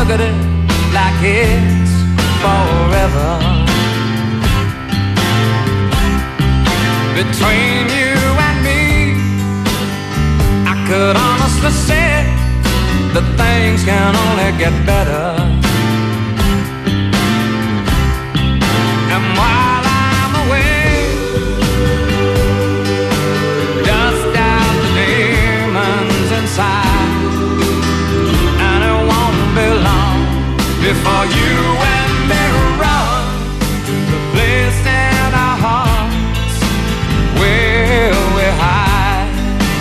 at it like it's forever. Between you and me, I could honestly say that things can only get better. And while I'm away, dust out the demons inside, and it won't be long before you and me run to the place in our hearts where we hide.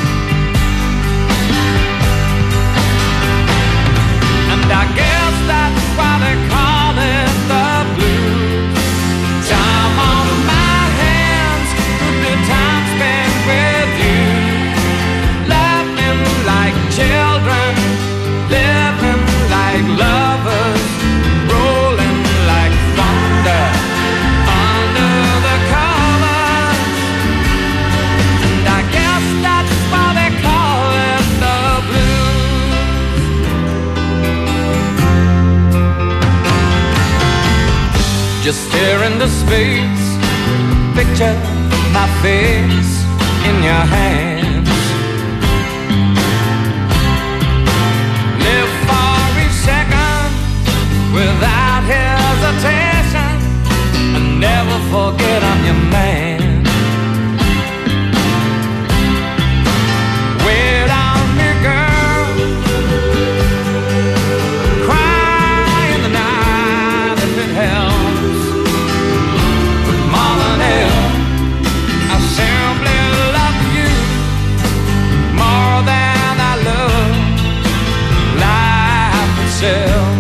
And I guess that's why they call it the blues. Time on my hands could be time spent with you, laughing like children, living like lovers, rolling like thunder under the covers. And I guess that's why they call it the blues. Just stare into space, picture my face in your hands. Live for each second without hesitation, and never forget I'm your man. Wait on me, girl, cry in the night if it helps. But more than ever, I simply love you more than I love life itself.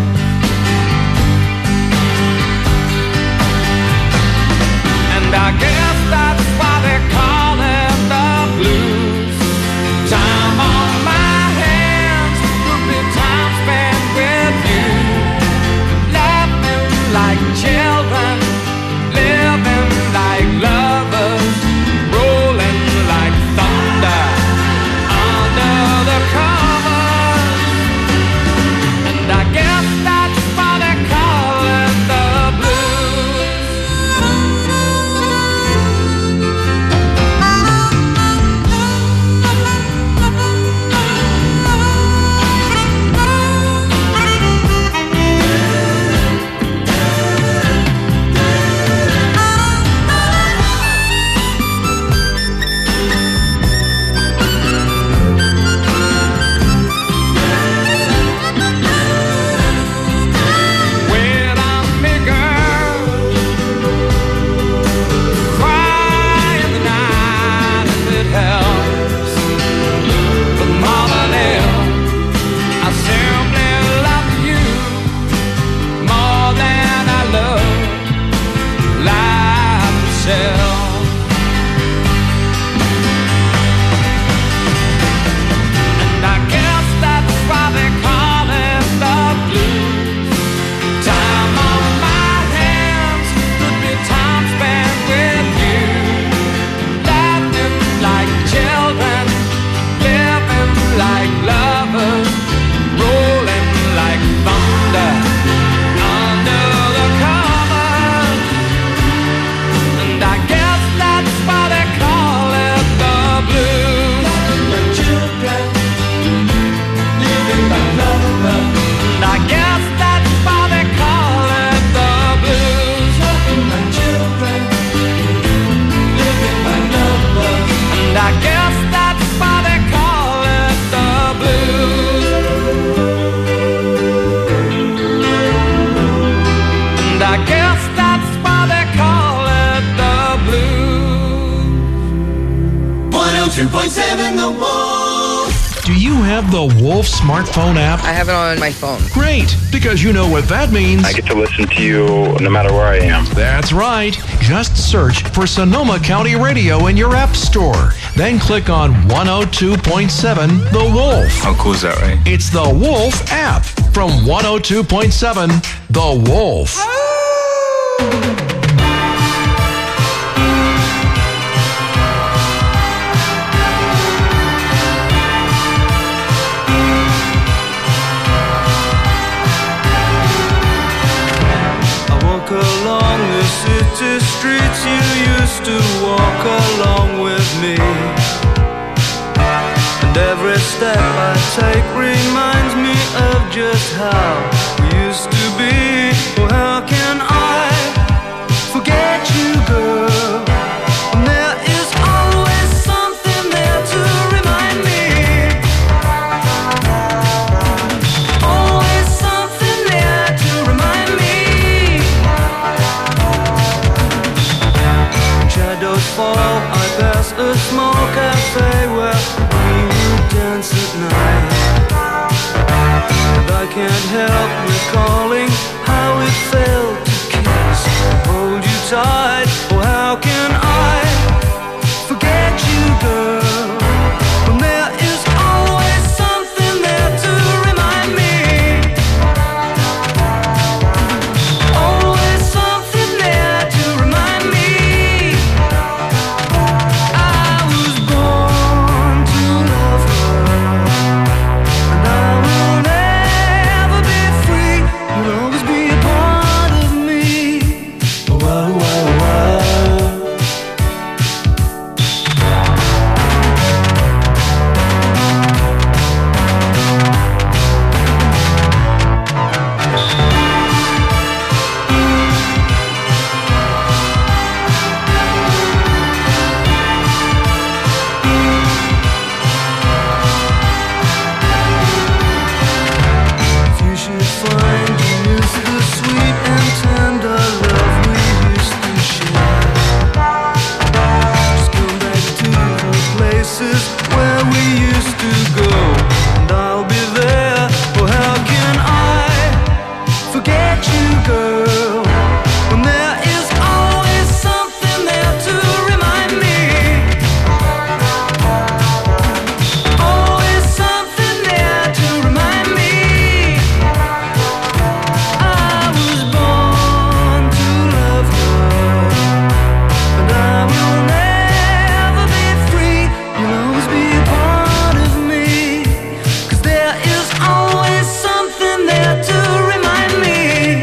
And I guess that's why they call it the blues. Time on my hands could be time spent with you, laughing like children, living like lovers, rolling like thunder under the covers. And I guess that's why they call it the blues. Wait on me, girl, cry in the night if it helps. But more than ever, I simply love you more than I love life itself. And I guess that's why they call it the blues. Time on my hands could be time spent with you, laughing like children, living like lovers, rolling like thunder under the covers. And I guess that's why they call it the blues. Like children, living like lovers. And I guess that's why they call it the blues. Like children, living like lovers. And I guess that's why they call it the blues. And I guess that's why they call it the blues. 102.7 The Wolf. Do you have the Wolf smartphone app? I have it on my phone. Great, because you know what that means. I get to listen to you no matter where I am. That's right. Just search for Sonoma County Radio in your app store. Then click on 102.7 The Wolf. How cool is that, right? It's the Wolf app from 102.7 The Wolf. walk along the city streets, you used to walk along with me. And every step I take reminds me of just how we used to be. Oh, how can I forget you, girl, when there is always something there to remind me. Always something there to remind me. When shadows fall, I pass a small cafe where we would dance at night. And I can't help recalling how it felt to kiss and hold you tight. Oh, how can I forget you, girl, when there is always something there to remind me. Always something there to remind me. I was born to love her, and I will never be free. You'll always be a part of me. Whoa, whoa, whoa. If you should find you miss the sweet and tender love we used to share, just come back to the places where we used to go, and I'll be there. Oh, how can I forget you, girl, when there is always something there to remind me. Always something there to remind me. I was born to love her, and I will never be free. You'll always be a part of me, 'cause there is always something there to remind me.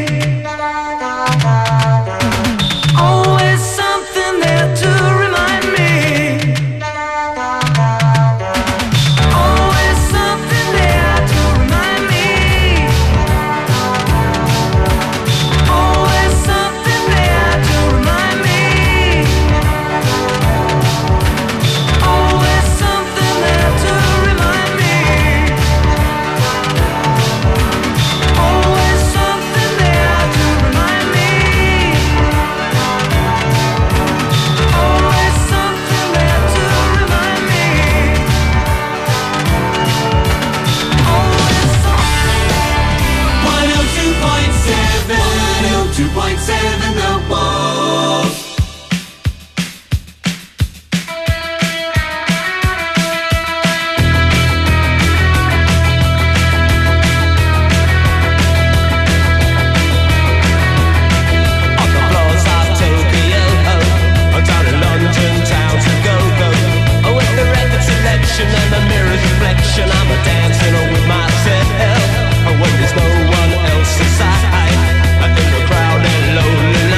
Always something there to remind me. Always something there to remind me. Always something there to remind me. Always something there to remind me. Always something there to remind me. Always something there to remind me. Always something. 102.7 The Wolf. On the floors of Tokyo, down in London town to go. With the record selection and the mirror's reflection, I'm a dancing with myself. When there's no one else inside, in the crowded lonely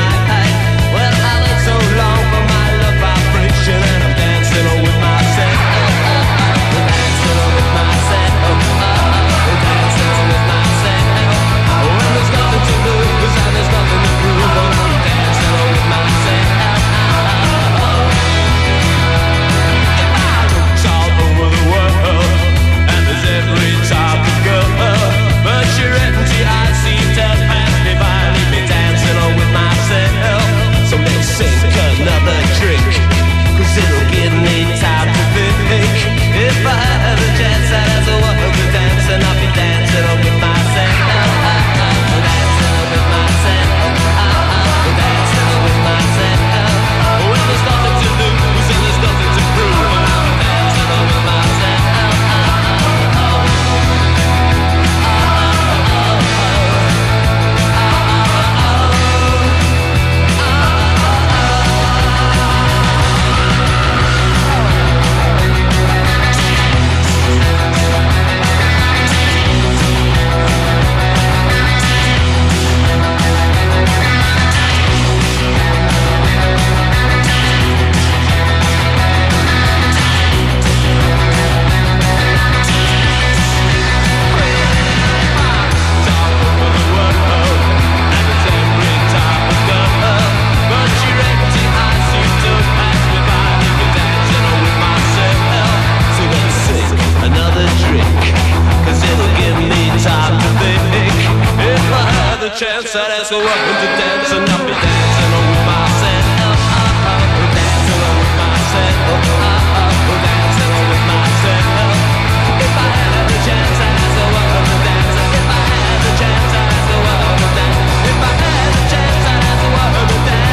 chance, I'd ask a woman to dance, and I'll be dancing with myself. Dancing with myself. Dancing with myself. If I had the chance, I'd ask a woman to dance. If I had the chance, I'd ask a woman to dance. If I had the chance, I'd ask a woman to dance.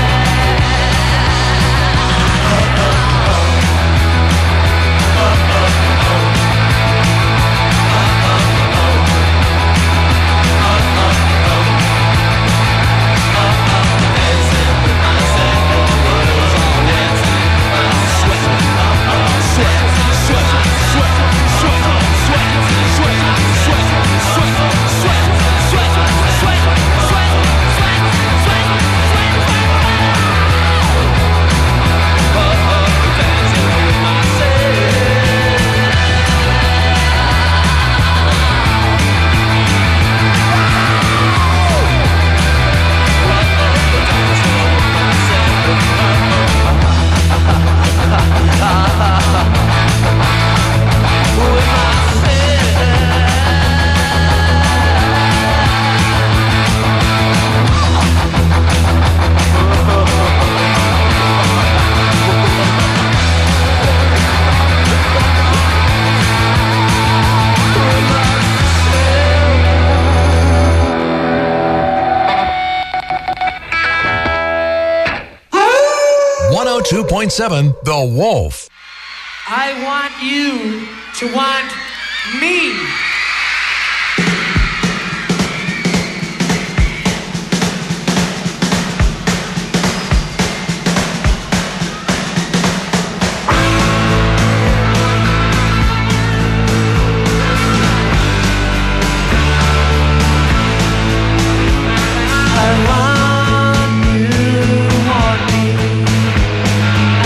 The Wolf. I want you to want me.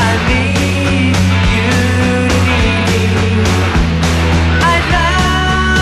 I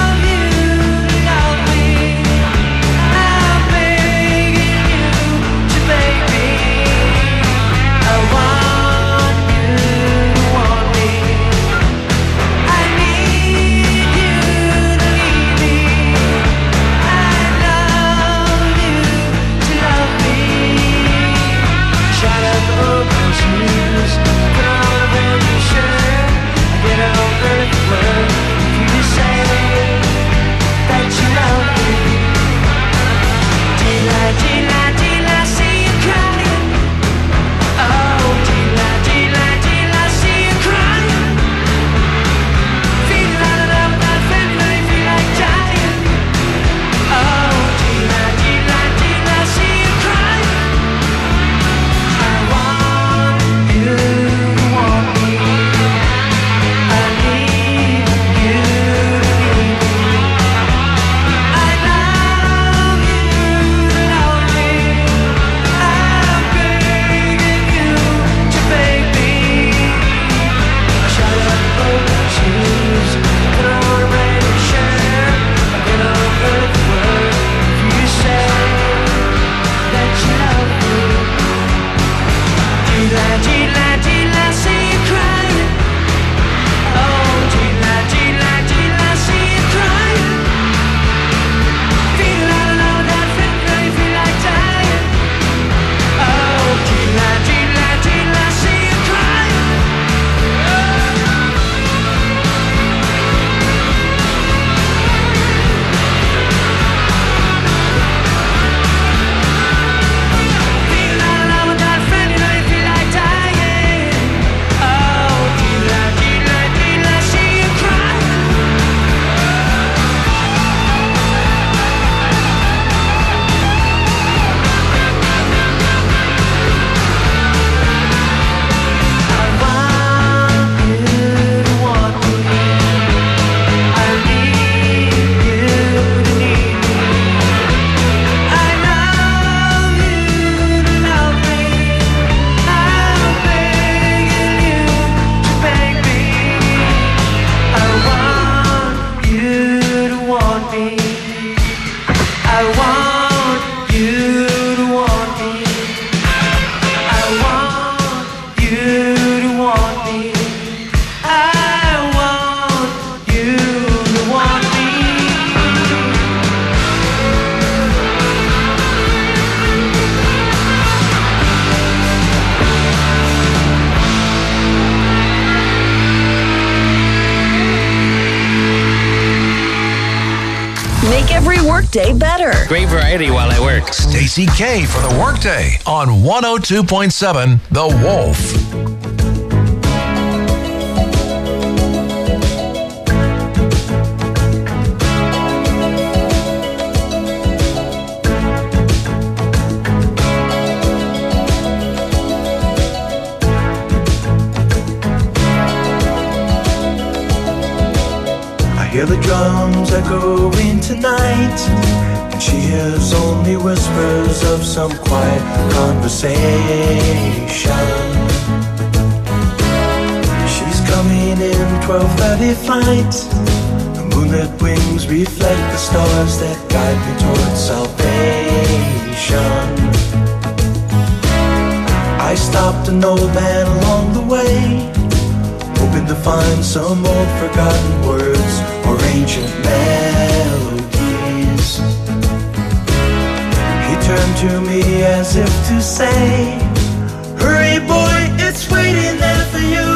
workday better. Great variety while I work. Stacy K for the Workday on 102.7 The Wolf. Hear the drums echoing tonight, and she hears only whispers of some quiet conversation. She's coming in 12:30 flight. The moonlit wings reflect the stars that guide me towards salvation. I stopped an old man along the way, hoping to find some old forgotten words or ancient melodies. He turned to me as if to say, hurry boy, it's waiting there for you.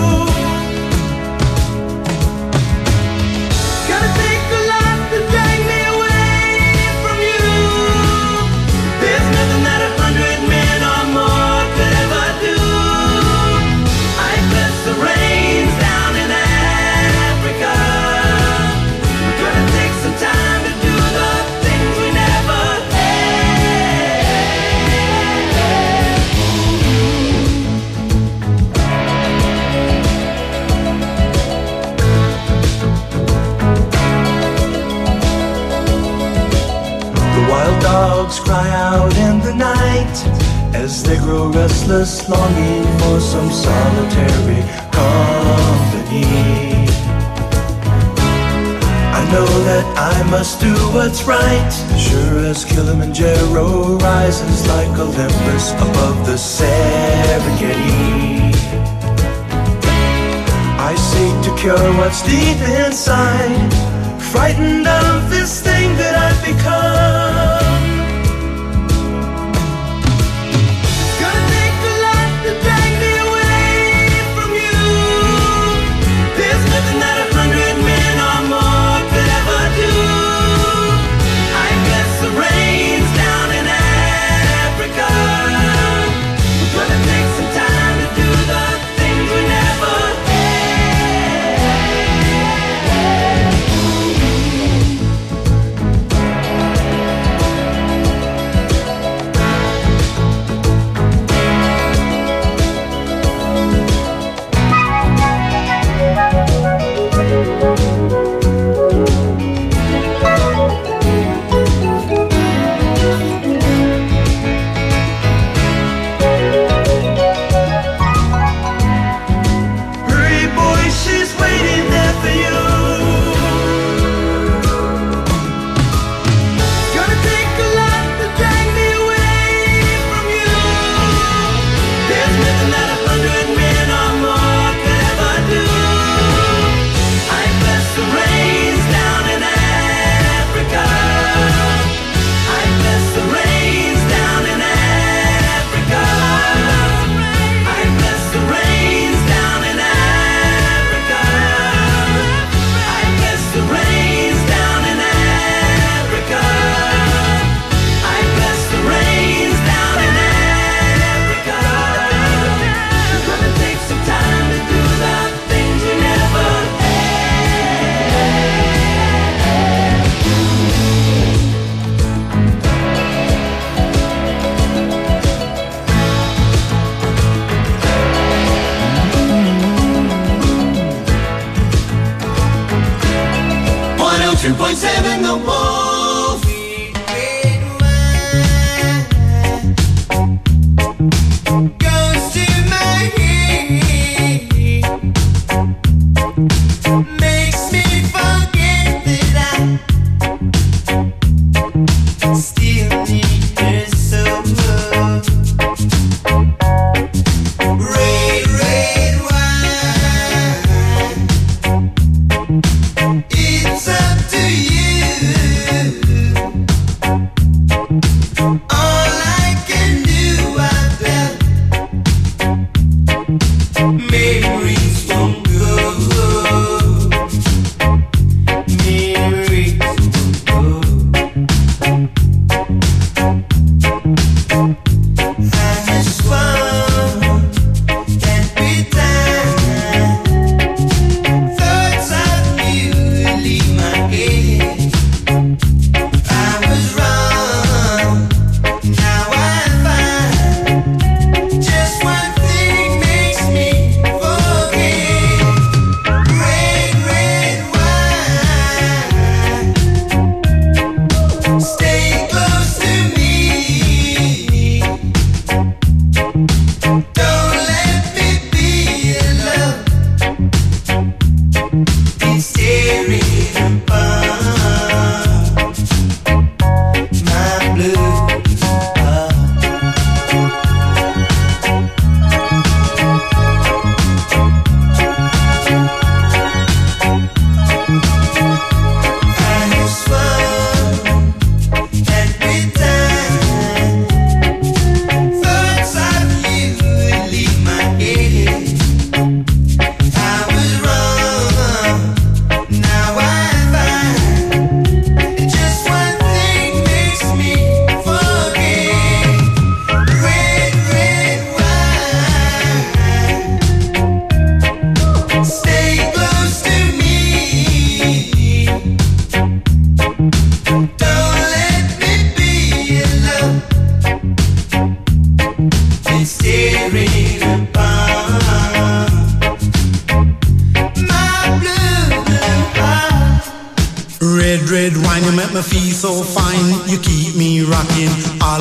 Gotta take a lot to drag me away from you. There's nothing that 100 men or more could ever do. I bless the rains down in Africa. We're gonna take some time to do the things we never The wild dogs cry out in the night as they grow restless, longing for some solitary company. I know that I must do what's right, sure as Kilimanjaro rises like Olympus above the Serengeti. I seek to cure what's deep inside, frightened of this thing that I've become. Gonna take a lot to drag me away from you. There's nothing that 100 men or more could ever do. I bless the rains down in Africa. We're gonna take some time to do the things we never Hurry boy, she's waiting there for you. Gonna take a lot to drag me away from you. There's nothing that 100 men or more could ever do. I bless the rains down in Africa. I bless the rains down in Africa. I bless the rains down in Africa. I bless the rains down in Africa. I bless the rains down in Africa. We're gonna take some time to do the things we never .7 The Wolf. Goes to my head, makes me forget that I still need her so. Red, red wine. It's up to you.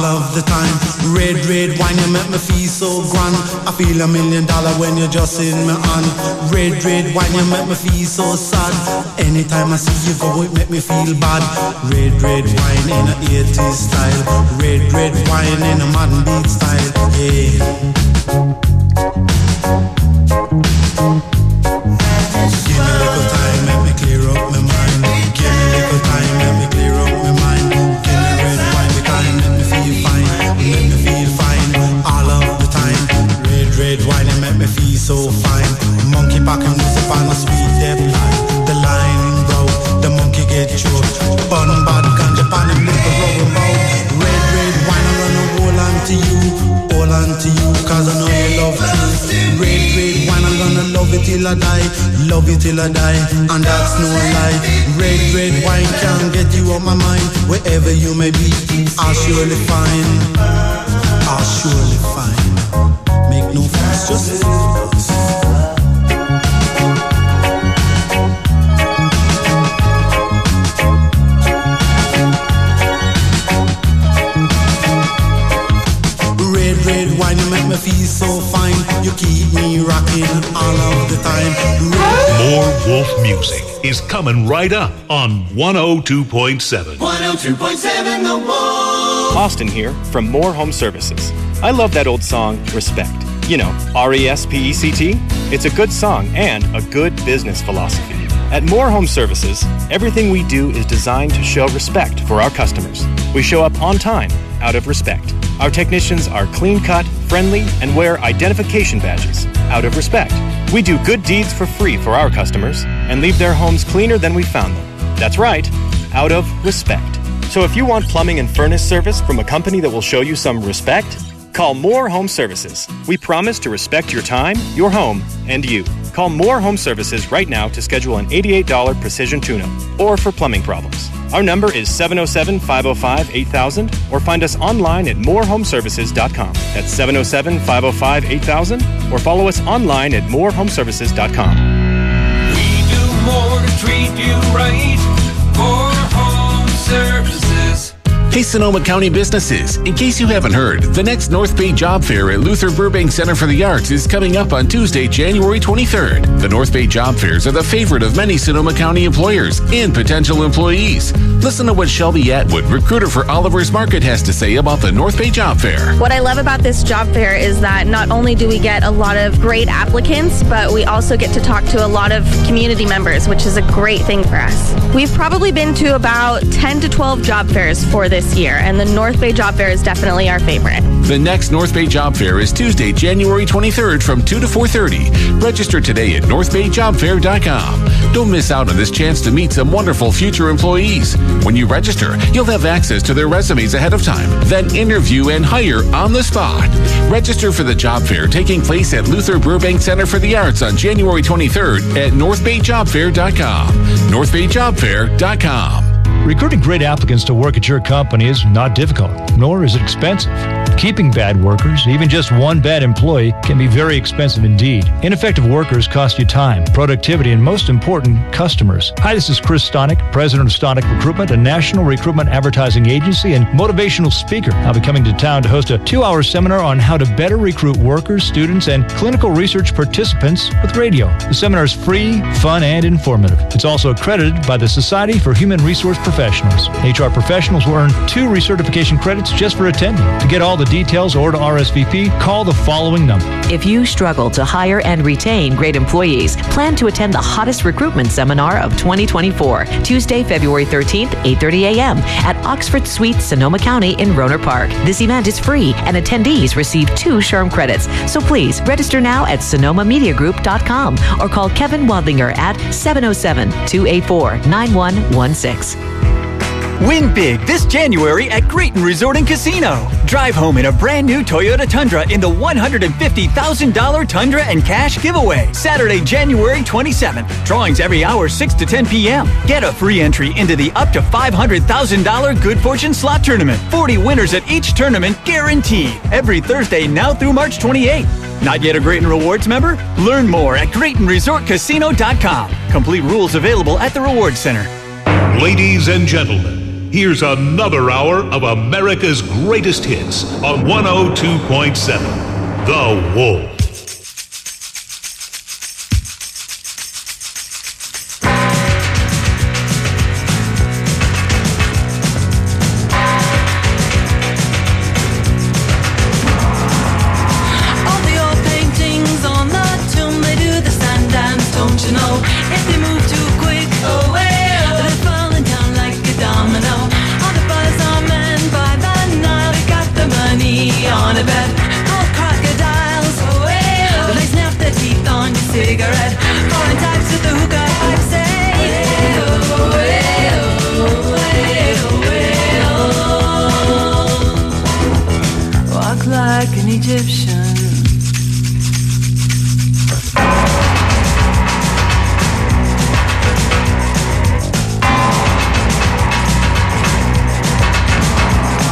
of the time. Red, red wine, you make me feel so grand. I feel $1 million when you're just in my hand. Red, red wine, you make me feel so sad. Anytime I see you go, it make me feel bad. Red, red wine in a 80s style. Red, red wine in a modern beat style. Yeah. Give me a little time, make me clear up my mind. Give me a little time, make me clear up my mind. Give me red wine, because it make me feel fine. It make me feel fine all of the time. Red, red wine, it make me feel so fine. Monkey pack and music on a sweet depth line. The line broke, the monkey get choked. Bun bad ganja pan and little rubber bow. Red, red wine, I'm gonna hold on to you. Hold on to you, cause I know you love me. Red, red wine, I'm gonna love it till I die. Love you till I die, and that's no lie. Red, red wine can't get you out my mind. Wherever you may be, I'll surely find. I'll surely find. Make no fuss, just live with us. Red, red wine, you make me feel so fine. You keep me rocking all of the time. More Wolf music is coming right up on 102.7. 102.7 The Wolf. Austin here from More Home Services. I love that old song, Respect. You know, R-E-S-P-E-C-T. It's a good song and a good business philosophy. At More Home Services, everything we do is designed to show respect for our customers. We show up on time, out of respect. Our technicians are clean-cut, friendly, and wear identification badges, out of respect. We do good deeds for free for our customers and leave their homes cleaner than we found them. That's right, out of respect. So if you want plumbing and furnace service from a company that will show you some respect, call More Home Services. We promise to respect your time, your home, and you. Call More Home Services right now to schedule an $88 precision tune-up or for plumbing problems. Our number is 707-505-8000 or find us online at morehomeservices.com. That's 707-505-8000 or follow us online at morehomeservices.com. We do more to treat you right. More Home Services. Hey Sonoma County businesses, in case you haven't heard, the next North Bay Job Fair at Luther Burbank Center for the Arts is coming up on Tuesday, January 23rd. The North Bay Job Fairs are the favorite of many Sonoma County employers and potential employees. Listen to what Shelby Atwood, recruiter for Oliver's Market, has to say about the North Bay Job Fair. What I love about this job fair is that not only do we get a lot of great applicants, but we also get to talk to a lot of community members, which is a great thing for us. We've probably been to about 10 to 12 job fairs for this year, and the North Bay Job Fair is definitely our favorite. The next North Bay Job Fair is Tuesday, January 23rd from 2 to 4:30. Register today at northbayjobfair.com. Don't miss out on this chance to meet some wonderful future employees. When you register, you'll have access to their resumes ahead of time, then interview and hire on the spot. Register for the job fair taking place at Luther Burbank Center for the Arts on January 23rd at northbayjobfair.com. northbayjobfair.com. Recruiting great applicants to work at your company is not difficult, nor is it expensive. Keeping bad workers, even just one bad employee, can be very expensive indeed. Ineffective workers cost you time, productivity, and most important, customers. Hi, this is Chris Stonick, president of Stonick Recruitment, a national recruitment advertising agency and motivational speaker. I'll be coming to town to host a 2-hour seminar on how to better recruit workers, students, and clinical research participants with radio. The seminar is free, fun, and informative. It's also accredited by the Society for Human Resource Professionals. HR professionals will earn 2 recertification credits just for attending. To get all the details or to RSVP, call the following number. If you struggle to hire and retain great employees, plan to attend the hottest recruitment seminar of 2024, Tuesday, February 13th, 8:30 a.m. at Oxford Suites, Sonoma County in Roner Park. This event is free and attendees receive 2 SHRM credits. So please register now at sonomamediagroup.com or call Kevin Wadlinger at 707-284-9116. Win big this January at Grayton Resort and Casino. Drive home in a brand new Toyota Tundra in the $150,000 Tundra and Cash giveaway. Saturday, January 27th. Drawings every hour 6 to 10 p.m. Get a free entry into the up to $500,000 Good Fortune Slot Tournament. 40 winners at each tournament guaranteed. Every Thursday now through March 28th. Not yet a Grayton Rewards member? Learn more at GraytonResortCasino.com. Complete rules available at the Rewards Center. Ladies and gentlemen, Here's another hour of America's greatest hits on 102.7 The Wolf.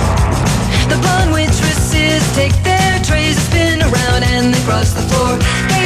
Take their trays, spin around and they cross the floor.